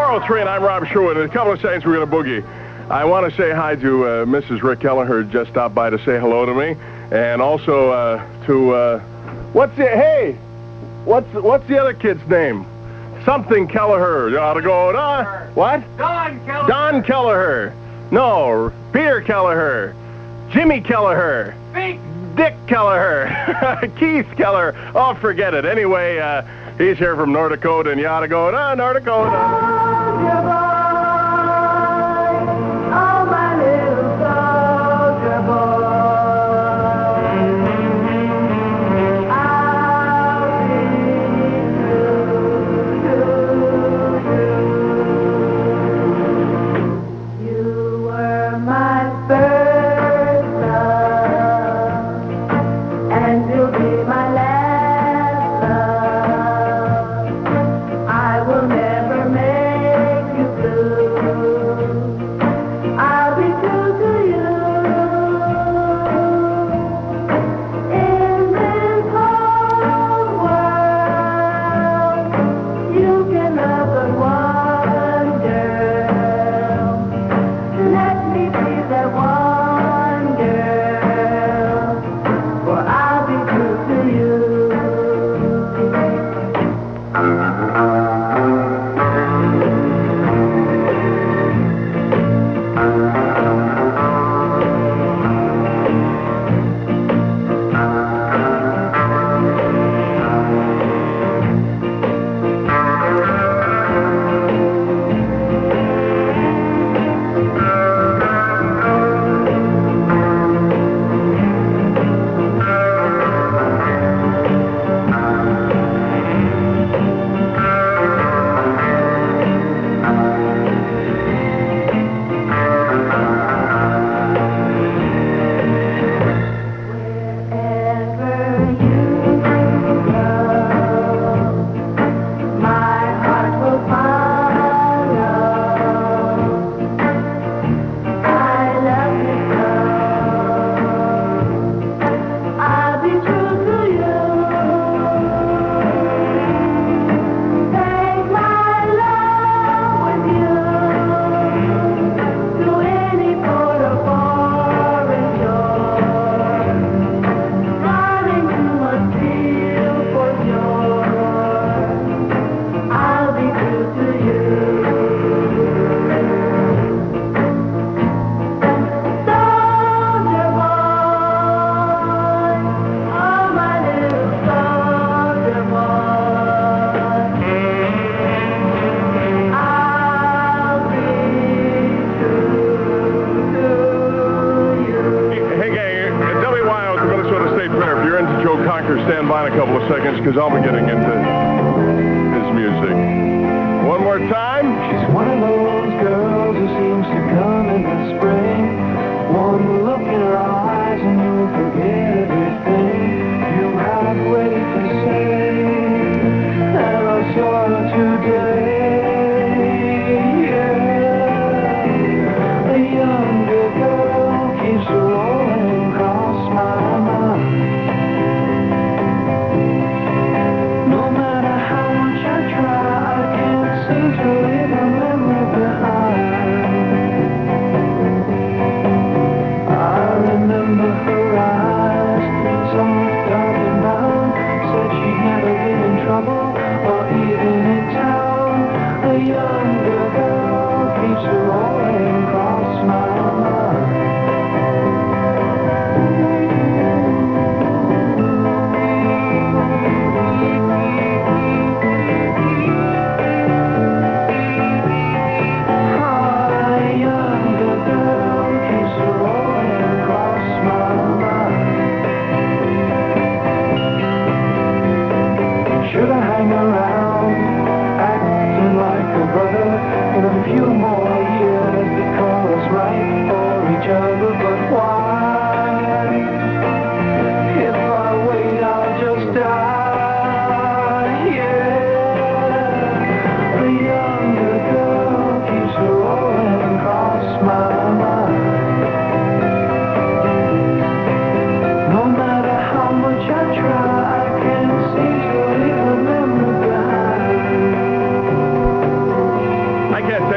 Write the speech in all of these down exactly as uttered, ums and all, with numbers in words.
oh three, and I'm Rob Sherwood. In a couple of seconds, we're going to boogie. I want to say hi to uh, Missus Rick Kelleher, who just stopped by to say hello to me. And also uh, to, uh, what's the, hey, what's what's the other kid's name? Something Kelleher. You ought to go, uh, what? Don Kelleher. Don Kelleher. No, Peter Kelleher. Jimmy Kelleher. Big Dick Kelleher. Keith Kelleher. Oh, forget it. Anyway, uh, he's here from North Dakota, and you ought to go, uh, North Dakota. Stand by in a couple of seconds because I'll be getting into his music. One more time. She's one of those girls who seems to come in the spring. One look in her eyes and you forget everything you have waited to say. And I saw her today. Yeah. A younger girl keeps rolling across my mind. No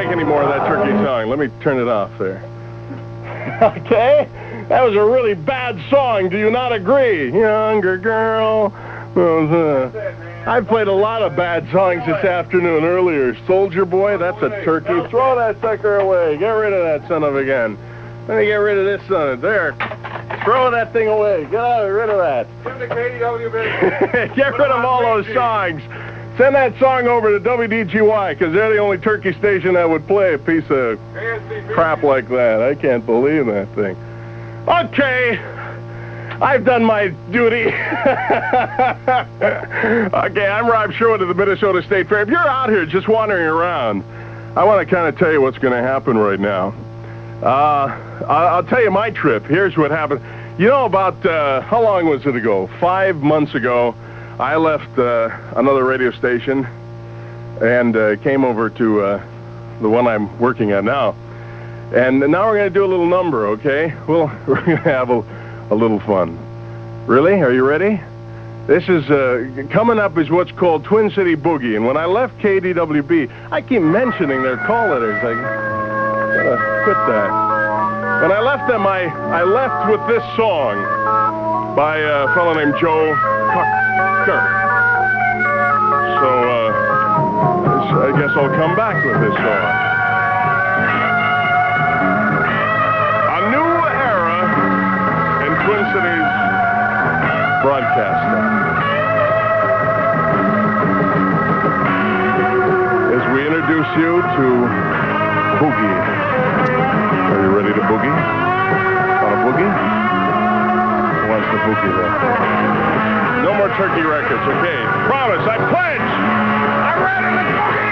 like any more of that turkey song. Let me turn it off there. Okay? That was a really bad song. Do you not agree? Younger girl. I've played a lot of bad songs this afternoon earlier. Soldier Boy, that's a turkey. Throw that sucker away. Get rid of that son of a gun. Let me get rid of this son of there. Throw that thing away. Get out, rid of that. Give the K D W Get rid of all those songs. Send that song over to W D G Y, because they're the only turkey station that would play a piece of crap like that. I can't believe that thing. Okay. I've done my duty. Okay, I'm Rob Sherwood of the Minnesota State Fair. If you're out here just wandering around, I want to kind of tell you what's going to happen right now. Uh, I'll tell you my trip. Here's what happened. You know, about, uh, how long was it ago? Five months ago, I left uh, another radio station and uh, came over to uh, the one I'm working at now. And now we're going to do a little number, okay? Well, we're going to have a, a little fun. Really? Are you ready? This is, uh, coming up is what's called Twin City Boogie. And when I left K D W B, I keep mentioning their call letters. I gotta quit that. When I left them, I, I left with this song by a fellow named Joe Cocker. So, uh, I guess I'll come back with this song. A new era in Twin Cities broadcasting. As we introduce you to Boogie. Are you ready to boogie? Want a boogie? Who wants to boogie there? No more turkey records, okay? Promise, I pledge! I'm ready to boogie!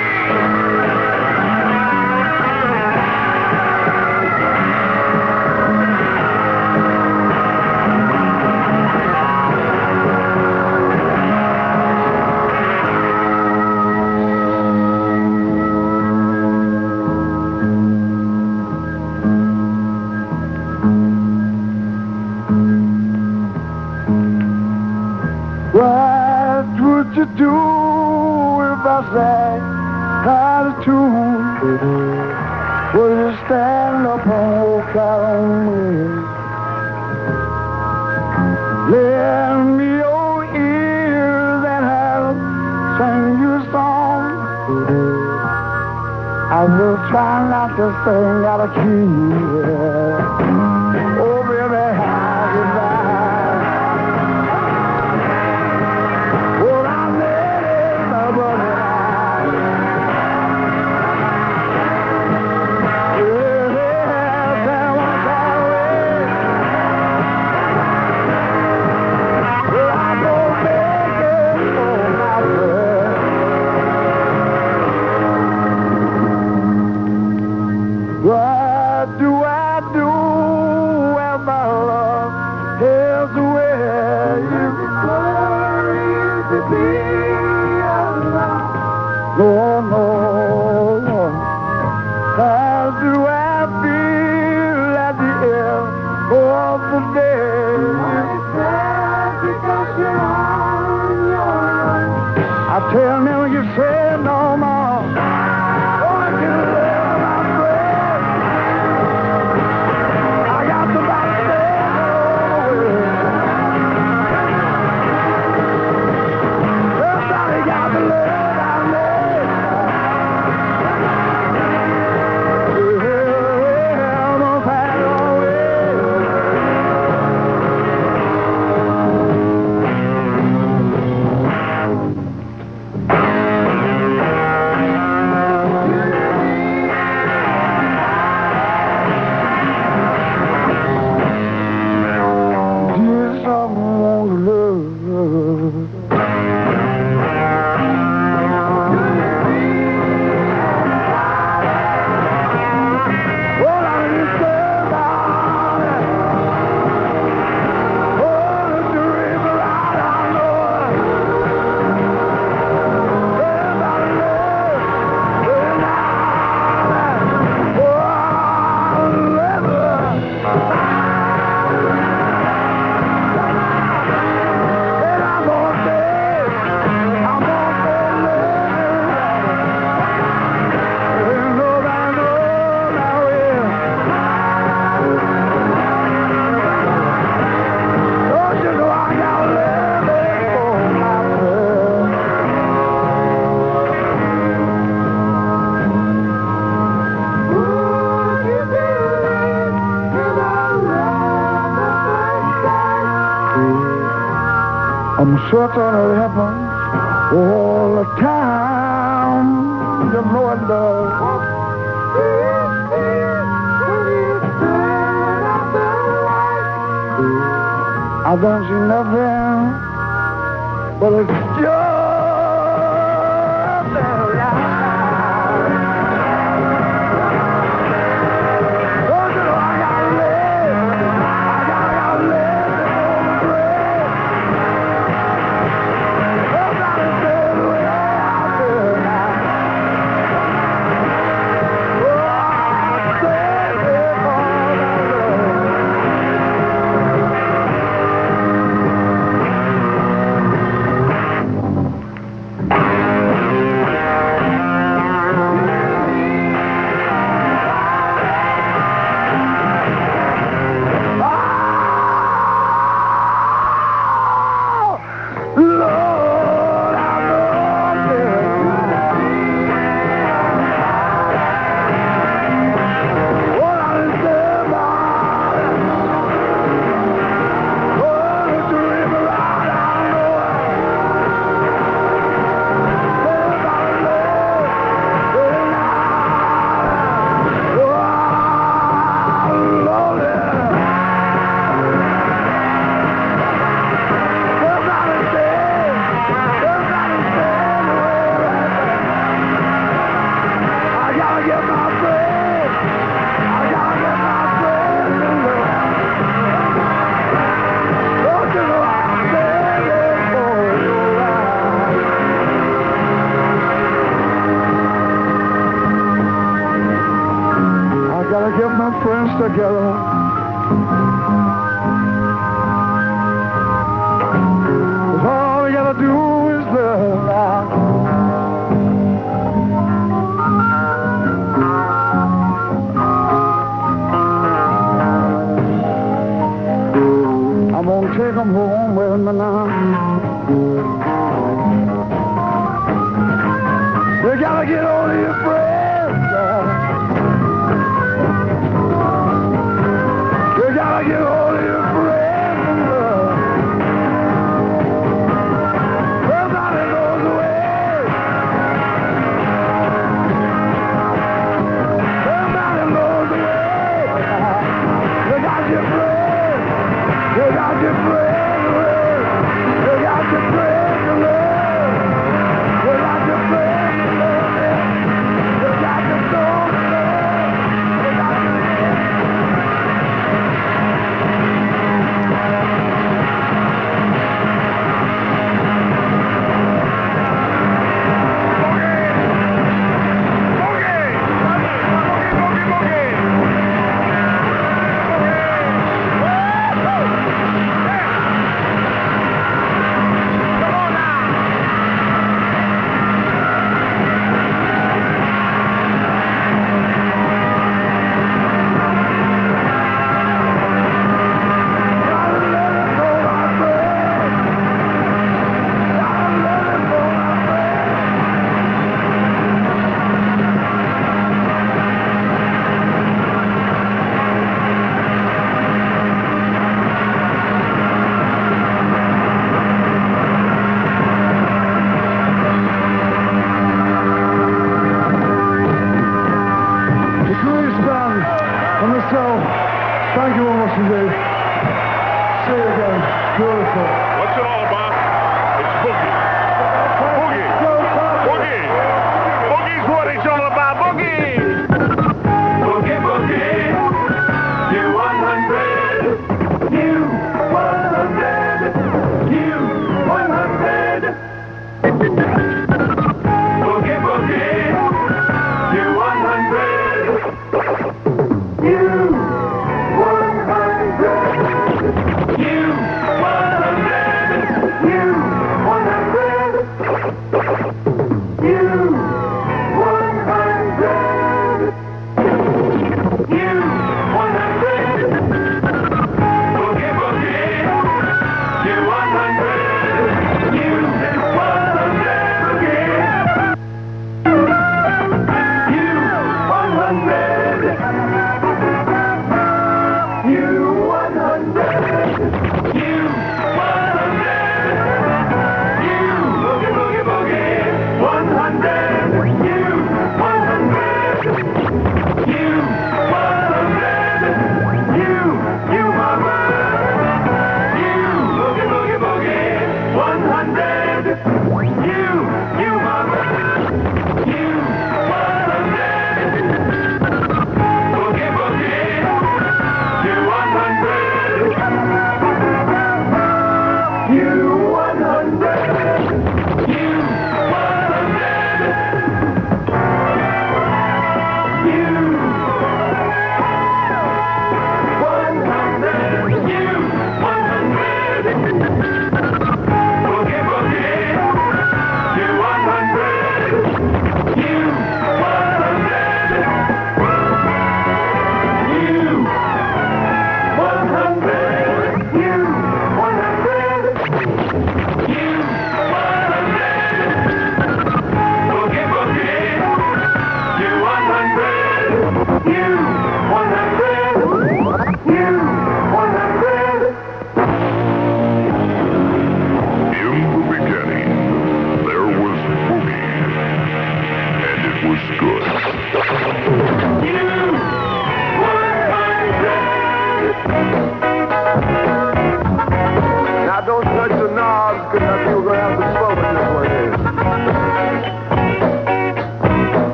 What would you do if I sang out of tune? Would you stand up and walk out on me? Lend me your ears and I'll sing you a song. I will try not to sing out of key. Oh, baby, how you lie? What do I do if what's gonna happen all the time. You know it does. I don't see nothing, but it's just a lie. Don't you know I gotta live? I gotta, gotta live before the grave. Somebody said the way I feel now. Oh, I said before the grave. Together. All we gotta do is love now. I'm gonna take them home with me now. You gotta get all of your friends now. Gotta get all of your friends and love. Somebody knows the way. Somebody knows the way. You got your friends. You got your friends to love. You got your friends to love. You got your friends to love. You got your soul to love. You got your Thank you very much indeed. See you again. Beautiful. What's it all about? It's boogie. Boogie. Boogie. Boogie's what it's all about. Boogie. Boogie, boogie. You one hundred. You one hundred. You one hundred. Boogie, boogie. You one hundred. You one hundred. You one hundred.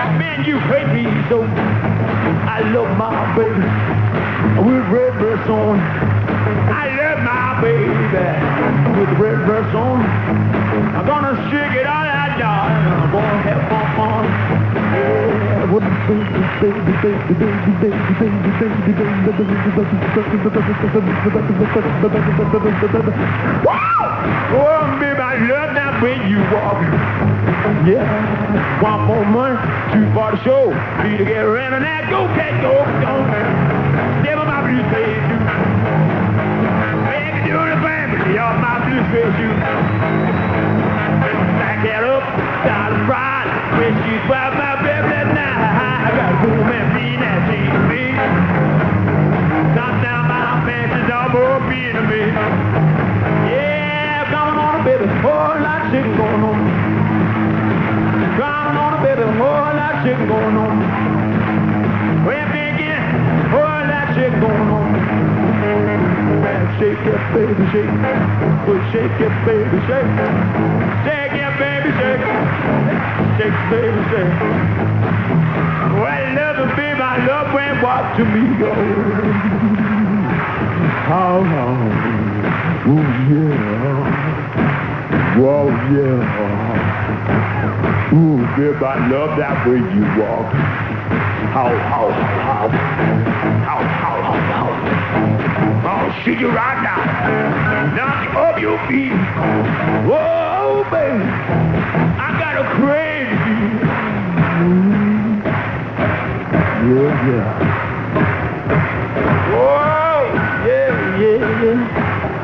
Man, you hate me so. I love my baby with red dress on. I love my baby with red dress on. I'm gonna shake it all out, darling. I'm gonna have fun, fun. Yeah, with baby, baby, baby, baby, baby, baby, baby, baby. Oh, baby, I love that way you walk. Yeah, one more month, two for the show. Need to get around and that go, cat, go, don't never my blue suede shoes. Baby, doing the family, y'all my blue suede shoes. Back that up, start to ride. When she's wild, my baby, that night. I gotta go, man, be that she's me. Stop down my pants, it's all more being to me. Yeah, coming on, baby, whole lot of shit going on. Coming on, baby, whole lot of shit going on. When begin, whole lot of shit going on. Shake it, baby, shake. Well, shake it, baby, shake. Shake it, baby, shake. Shake, baby, shake. Well, I love it, baby, I love when walk to me go. How long? Oh, yeah. Whoa, yeah. Ooh, baby, I love that way you walk. How, how, how. How, how, how, how. I'll shake you right now. Knock you off your feet. Whoa, baby. I got a crazy. Yeah, yeah. Whoa, yeah, yeah, yeah.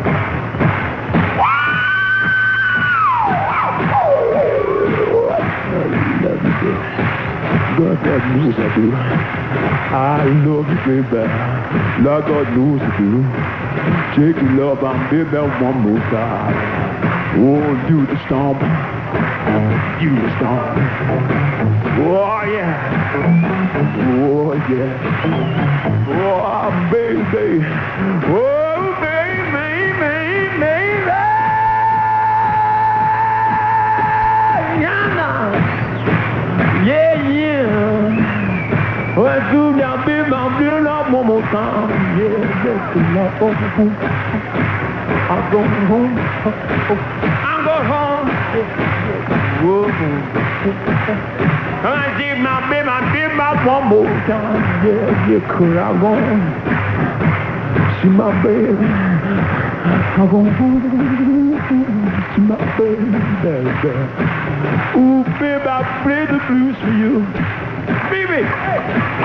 God, God knows I do. I love you, baby. Lord, God knows I do. Shake your love and baby one more time. Oh, you the stomp. You the stomp. Oh, yeah. Oh, yeah. Oh, baby. Oh, baby, baby, baby. Yeah, yeah. Let's do that, baby. I'm feeling up one more time. Yeah, let's do that. Oh, oh. I'm going home. I'm going home. Whoa. I did my baby, I did my one more time. Yeah, yeah, cool. I'm going see my baby. I'm going home. See my baby, baby. Ooh, baby, I play the blues for you. Baby, hey.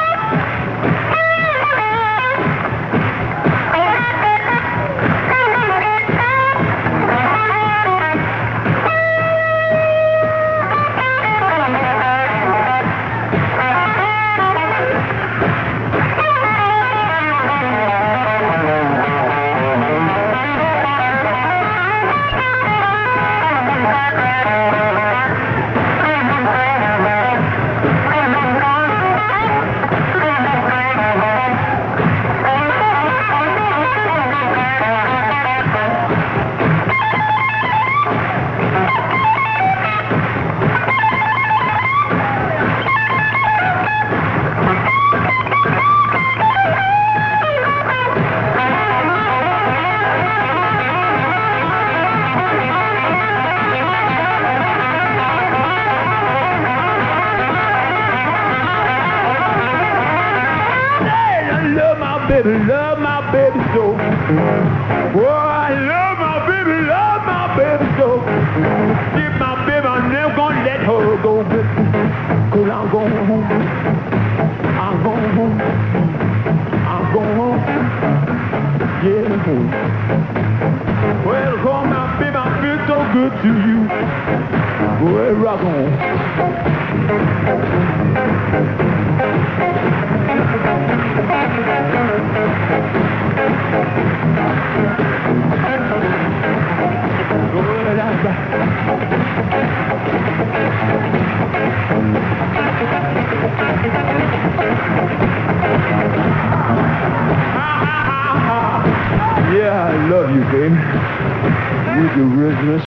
Baby, love my baby so. Oh, I love my baby, love my baby so. Give my baby, I'm never gonna let her go. Cause I'm going home. I'm going home. I'm going home. Yeah, home. Well, call my baby, I feel so good to you. Well, rock on. Yeah, I love you, baby. With your Christmas.